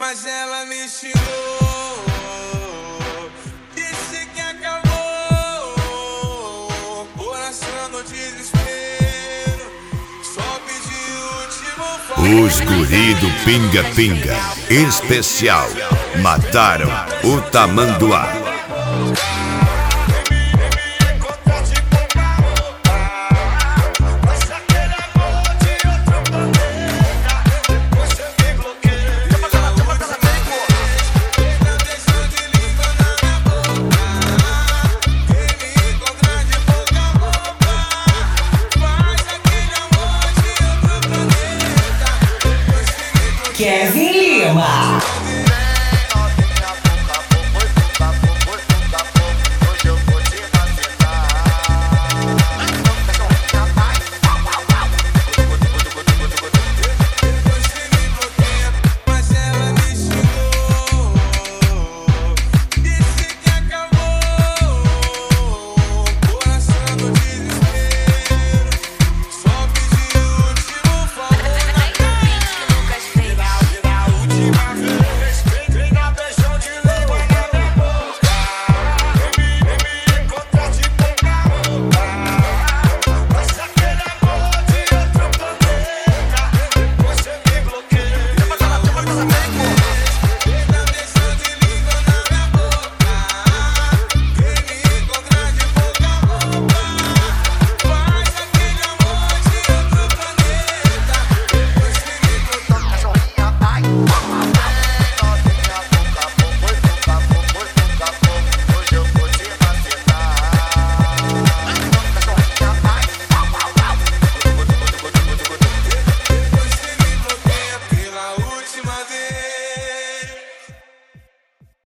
Mas ela me xingou, disse que acabou, coração no desespero, só pedi o último favor. Os guri do Pinga Pinga, especial, mataram o Tamanduá. Kevin Lima.